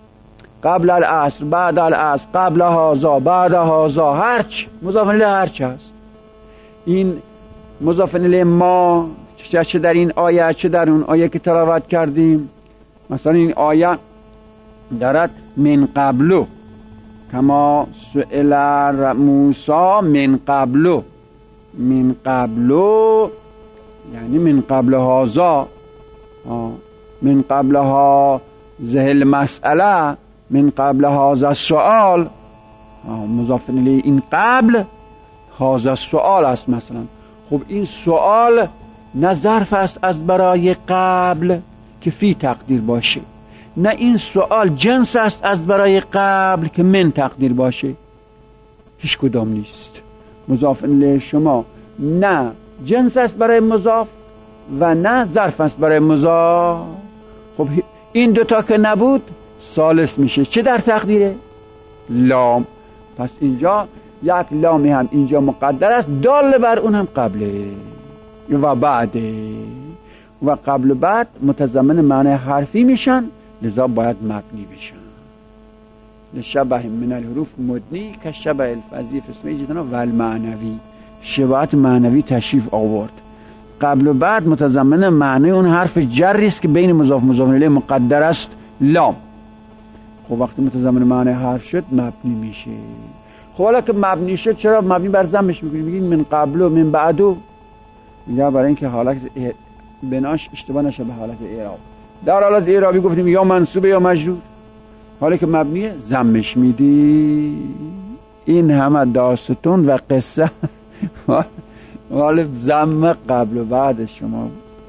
قبل العصر، بعد العصر، قبل هذا، بعد هذا، هرچ مضاف الیه هرچ هست. این مضاف الیه ما چه در این آیه چه در اون آیه که تلاوت کردیم. مثلا این آیه دارد من قبلو کما سئل موسی من قبلو، من قبلو یعنی من قبل هذا، من قبل ها ذهل مسئله، من قبل هذا السؤال. مضاف الیه این قبل هذا السؤال است مثلا. خب این سؤال نه ظرف است از برای قبل که فی تقدیر باشه، نه این سؤال جنس است از برای قبل که من تقدیر باشه. هیچ کدام نیست. مضاف الیه شما نه جنس است برای مضاف و نه ظرف است برای مضاف. خب این دوتا که نبود ثالث میشه. چه در تقدیره؟ لام. پس اینجا یک لامی هم اینجا مقدر است، دال بر اون هم قبله و بعده. و قبل و بعد متضمن معنی حرفی میشن، لذا باید مبنی بشن. لشبه من الحروف مدنی که شبه الفضی فی اسمی جیتنا و المعنوی، شباهت معنوی تشریف آورد. قبل و بعد متضمن معنی اون حرف جری است که بین مضاف مضاف الیه مقدر است، لام. خب وقتی متضمن معنی حرف شد مبنی میشه. خب حالا که مبنی شد چرا مبنی بر ضمش میکنیم؟ میگیم من قبل و من بعدو، یا برای اینکه حالت بناش اشتباه نشه به حالت اعراب. در حالت اعرابی گفتیم یا منصوبه یا مجرور، حالا که مبنیه ضمش میدی. این همه داستان و قصه مال ضم قبل و بعد شما.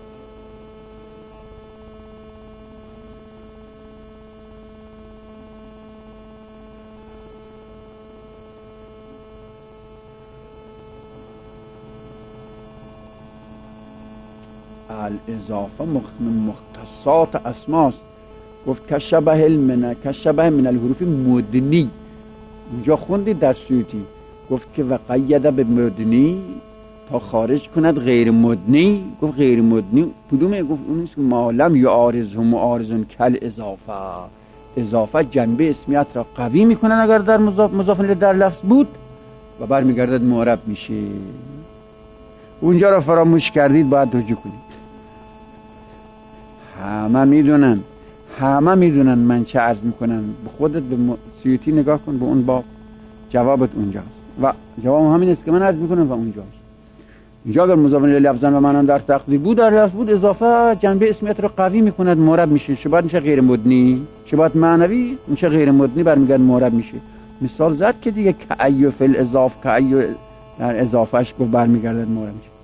الاضافه مختصات اسماست. گفت کشبه المنه کشبه من الحروف مدنی. اونجا خوندید در سیوطی گفت که وقیده به مدنی تا خارج کند غیر مدنی. گفت غیر مدنی کدومه؟ گفت اون نیست که معلم یا عارض هم معارضون کل اضافه. اضافه جنبه اسمیت را قوی میکنن اگر در مضاف مضاف الیه در لفظ بود و برمیگردد معرب میشه. اونجا را فراموش کردید، باید رجوع کنید. همه میدونن همه میدونن من چه عرض میکنم. به خودت به سیوطی نگاه کن، به اون باب جوابت اونجاست و جواب همین است که من عرض میکنم و اونجاست. اینجا اگر مضاف الیه لفظاً و معنا در تقدیر بود، در لفظ بود اضافه جنبه اسمیت رو قوی میکند، مورب میشه. شباهت میشه غیر مدنی، شباهت معنوی میشه غیر مدنی، برمیگرد مورب میشه. مثال زد که دیگه کأی فی الاضاف، کأی در اضافهش گفت برمیگردد مورب میشه.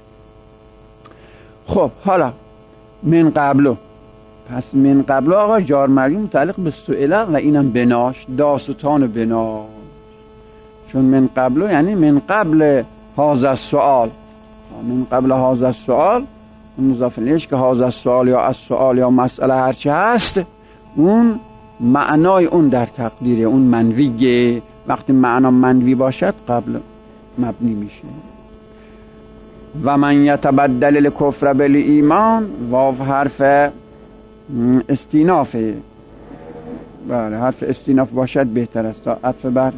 خب حالا من قبلو، پس من قبلو آقا جار مجرور متعلق به سئله و اینم بناش، داستان بناش. چون من قبلو یعنی من قبل هذا السؤال، من قبل هذا السؤال اون مضاف الیهش که هذا السؤال یا السؤال یا مسئله هرچی هست، اون معنای اون در تقدیره، اون منویه. وقتی معنا منوی باشد قبل مبنی میشه. و من یتبدل الکفر بالایمان، واو حرف استینافه، بله حرف استیناف باشد بهتر است تا عطف بر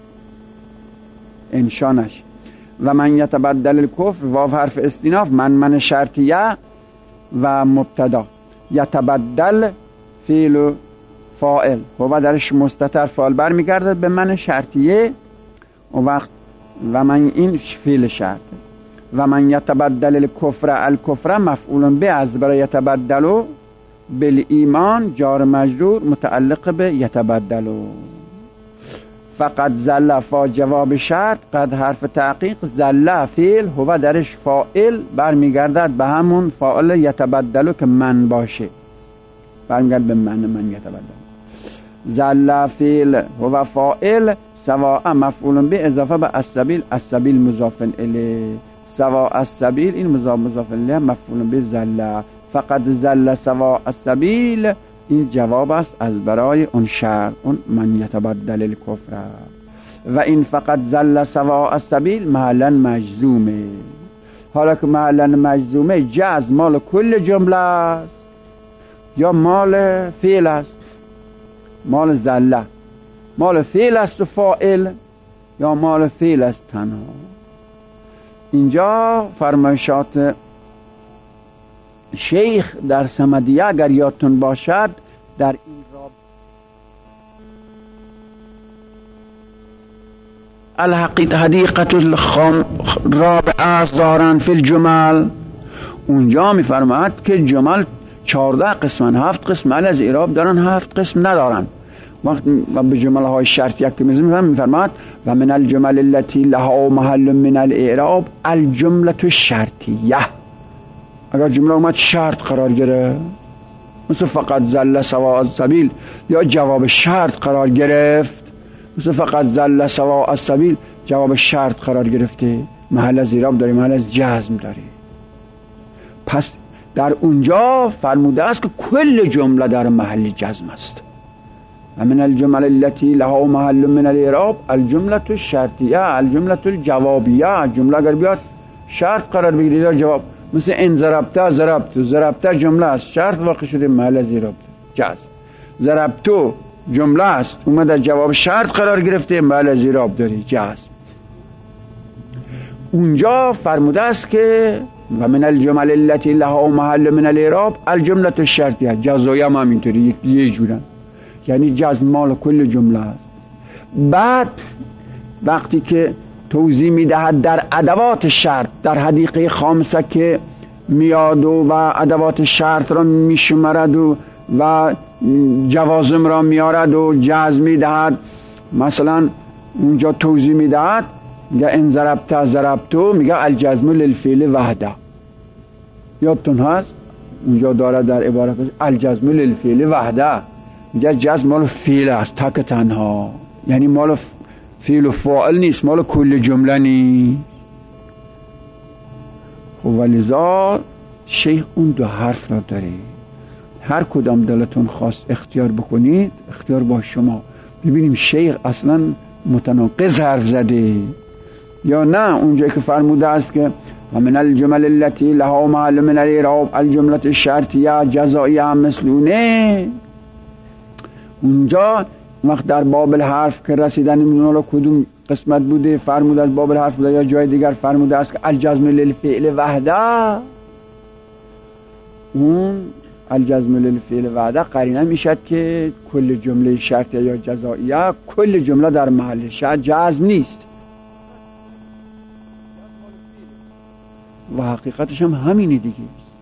انشانش. و من یتبدل الکفر، واو حرف استیناف، من من شرطیه و مبتدا، یتبدل فعل فاعل و درش مستتر فاعل برمیگرده به من شرطیه و وقت و من این فعل شرط. و من یتبدل الکفر، الکفر مفعول به از برای یتبدلو، بالایمان جار مجرور متعلق به یتبدلو. فقط زل فا جواب شرط، قد حرف تحقیق، زل فعل هو درش فاعل برمیگردد به همون فاعل یتبدلو که من باشه، برمیگرد به من من یتبدل. زل فعل هو فاعل، سواء مفعول به اضافه به السبیل، السبیل مضاف الیه، سواء السبیل این مضاف مضاف الیه مفعول به زل. فقط زل سواء السبیل این جواب است از برای اون شرط، اون من یتبدل الکفر. و این فقط زل سواء السبیل محلا مجزومه. حالا که محلا مجزومه، جزم مال کل جمله است یا مال فعل است؟ مال زله مال فعل است و فاعل یا مال فعل است تنها؟ اینجا فرمایشات شیخ در صمدیه اگر یادتون باشد در این راب الحقیقت حدیقت الخام رابعه دارن فی الجمل، اونجا میفرماید که جمل چهارده قسمن، هفت قسم از اعراب دارن، هفت قسم ندارن. وقت به جمله های شرطیه که میفرماید و من الجمل التي لها محل من الاعراب الجمله الشرطیه، اگر جمله اومد شرط قرار گرفت مثل فقط زل سواء السبیل، یا جواب شرط قرار گرفت مثل فقط زل سواء السبیل، جواب شرط قرار گرفته، محل از اعراب داره، محل از جزم داره. پس در اونجا فرموده است که کل جمله در محل جزم است. و من الجمل التي لها محل من الاعراب الجمله الشرطیه الجمله الجوابیه، جمله اگر بیاد شرط قرار بگیره جواب، مثل ان ضربت ضربت، ضربت جمله است شرط واقع شده محل از اعراب جزم. ضربتو جمله است اومده جواب شرط قرار گرفته محل از اعراب داری جزم. اونجا فرموده است که و من الجمل التي لها محل من الاعراب الجمله الشرطیه، جزایم هم اینطوری یه جورن، یعنی جزم مال کل جمله است. بعد وقتی که توضیح میدهد در ادوات شرط در حدیقه خامسه که میاد و ادوات شرط را میشمرد و و جوازم را میارد و جزم میدهد، مثلا اونجا توضیح میدهد میگه ان ضربت ضربتو، میگه الجزم للفعل وحده. یادتون هست اونجا داره در عبارت الجزم للفعل وحده، میگه جزم مال فعل است تک تنها، یعنی مال فعل و فاعل نیست، مال کل جمله نیست. ولذا شیخ اون دو حرف را داره، هر کدام دلتون خواست اختیار بکنید اختیار با شما. ببینیم شیخ اصلا متناقض حرف زده یا نه. اونجایی که فرموده است که و من الجمل التي لها محل من الاعراب الجمله الشرطیه جزائیه مثلونه، اونجا وقت در باب الحرف که رسیدن نمیدونه رو کدوم قسمت بوده فرموده از باب الحرف بوده یا جای دیگر فرموده است که الجزم للفعل وحده، اون الجزم للفعل وحده قرینه میشد که کل جمله شرطیه یا جزائیه کل جمله در محل شرط جزم نیست و حقیقتش هم همینه دیگه.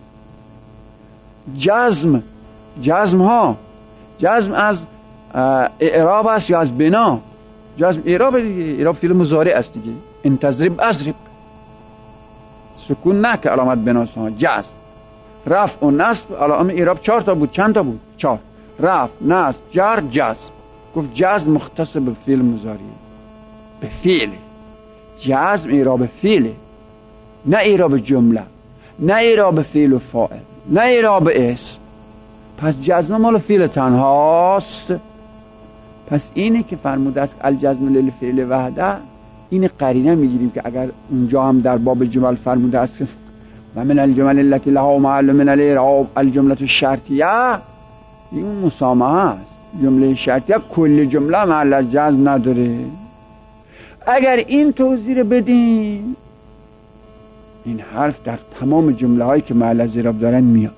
جزم جزم ها جزم از اعراب است یا از بنا؟ جزم اعراب دیگه، اعراب فعل مضارع است دیگه. انتظرب اضرب، سکون نه که علامت بناست. جزم رفع و نصب علامت اعراب چهار تا بود. چند تا بود؟ چهار. رفع، نصب، جر، جزم. گفت جزم مختص به فعل مضارع، به فعل. جزم اعراب فعل، نه اعراب جمله، نه اعراب فعل و فاعل، نه اعراب اسم. پس جزم مال فعل تنهاست. پس اینه که فرموده است الجزم للفعل وحده. این قرینه میگیریم که اگر اونجا هم در باب جمل فرموده است که و من الجمل التي لها محل من الاعراب الجمله الشرطیه، این مسامحه است. جمله شرطیه کل جمله محل از جزم نداره. اگر این توضیح بدیم این حرف در تمام جمله هایی که محل از اعراب دارن میاد.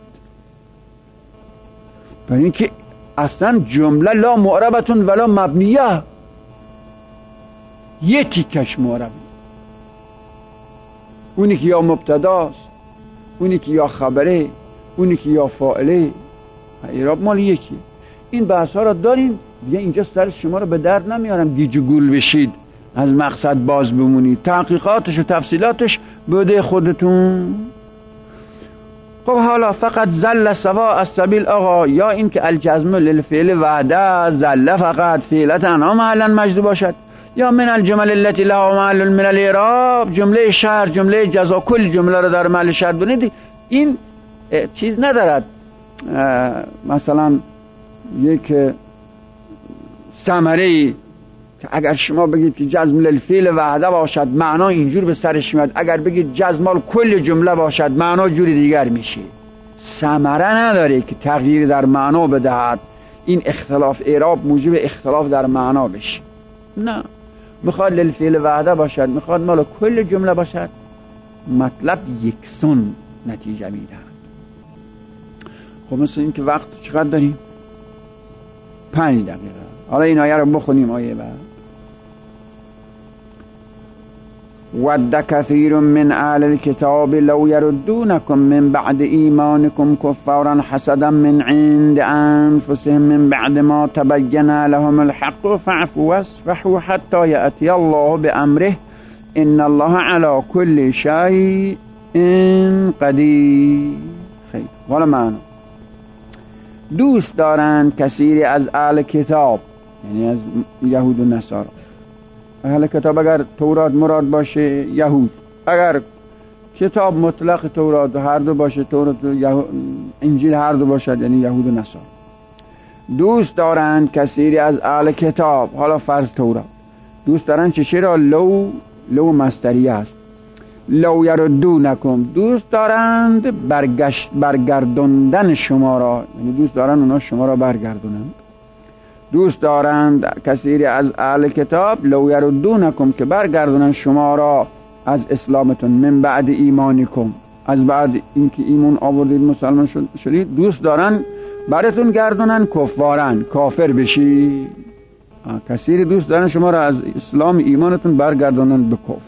برای اینکه اصلا جمله لا معربتون ولا مبنیه، یه تیکش معربه، اونی که یا مبتداست، اونی که یا خبره، اونی که یا فاعله. اعراب مال یکی. این بحث ها را داریم دیگه، اینجا سر شما رو به درد نمیارم گیج و گول بشید، از مقصد باز بمونید. تحقیقاتش و تفصیلاتش بده خودتون. خب حالا فقط زل سوا از سبیل آقا، یا این که الجزم للفعل وحده زل فقط فعل تنها محلا مجزوم باشد، یا من الجمل التي لها محل من الاعراب جمله شرط جمله جزا کل جمله رو در محل شرط بنید. این چیز ندارد. مثلا یک ثمره که اگر شما بگید که جزم للفعل وحده باشد معنا اینجور به سرش میاد، اگر بگید جزم کل جمله باشد معنا جوری دیگر میشه. ثمره نداره که تغییر در معنا بدهد. این اختلاف اعراب موجب اختلاف در معنا بشه. نه، میخواد للفعل وحده باشد، میخواد مال کل جمله باشد، مطلب یکسان نتیجه میدهد. خب مثل این که وقت چقدر داریم؟ پنج دقیقه. حالا این آیه رو بخونیم. آیه بعد ود کثیر من اهل الكتاب لو يردونكم من بعد ایمانكم كفارا حسدا من عند انفسهم من بعد ما تبين لهم الحق فاعفوا واصفحوا حتى يأتي الله بأمره ان الله على كل شيء قدیر. خیلی والا معنی دوست دارند کثیری از اهل کتاب، یعنی از یهود و نصارا. اهل کتاب اگر تورات مراد باشه یهود، اگر کتاب مطلق تورات هر دو باشه، تورات و انجیل هر دو باشد، یعنی یهود و نصارا. دوست دارند کثیری از اهل کتاب، حالا فرض تورات، دوست دارند چه را لو لو مصدریه است، لو یردونکم، دوست دارند برگشت برگردوندن شما را، یعنی دوست دارند اونا شما را برگردونند. دوست دارند کثیری از اهل کتاب لو یردونکم که برگردونن شما را از اسلامتون، من بعد ایمانکم، از بعد اینکه ایمان آوردید مسلمان شدید، دوست دارن براتون گردونن کفارن، کافر بشی. کثیری دوست دارن شما را از اسلام ایمانتون برگردونن به کفر.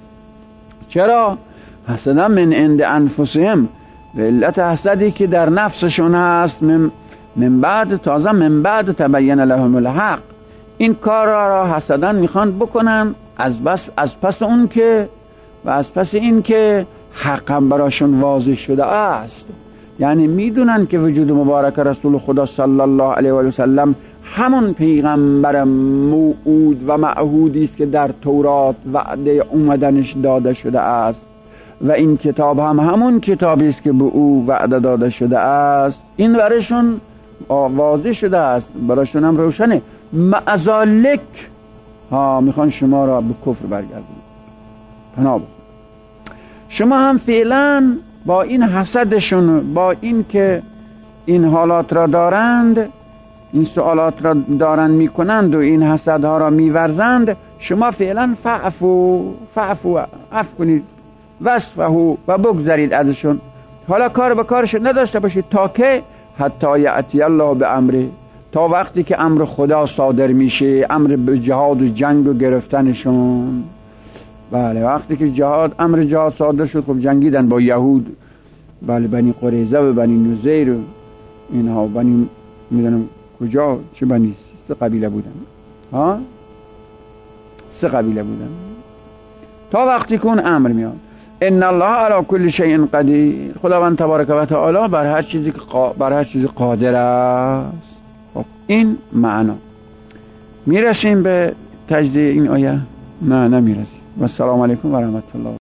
چرا؟ حسدا من عند انفسهم، به علت حسدی که در نفسشون هست، من من بعد تازه من بعد تبین لهم الحق، این کار را حسدا میخوان بکنن از بس از پس اون که و از پس این که حقم براشون واضح شده است. یعنی میدونن که وجود مبارک رسول خدا صلی الله علیه و سلم همون پیغمبر موعود و معهودی است که در تورات وعده اومدنش داده شده است و این کتاب هم همون کتابی است که به او وعده داده شده است. این براشون واضح شده است، براشون هم روشنه. معذالک ها میخوان شما را به کفر برگردونن. پناه بخون. شما هم فعلا با این حسدشون، با این که این حالات را دارند، این سوالات را دارند میکنند و این حسدها را میورزند، شما فعلا فعفو فعفو عفو کنید، وصفه و بگذارید ازشون. حالا کار به کارش نداشته باشید تا که حتی یأتی الله به امره، تا وقتی که امر خدا صادر میشه، امر به جهاد و جنگ و گرفتنشون. بله وقتی که جهاد امر جهاد صادر شد، خب جنگیدن با یهود، بله بنی قریظه و بنی نضیر و اینها، بنی میدونم کجا چه بنی، سه قبیله بودن ها، سه قبیله بودن. تا وقتی که اون امر میاد، ان الله علی کل شیء قدیر، خداوند تبارک و تعالی بر هر چیزی که قا... بر هر چیزی قادر است. خب این معنا. میرسیم به تجزیه این آیه؟ نه نمیرسیم. و السلام علیکم و رحمت الله.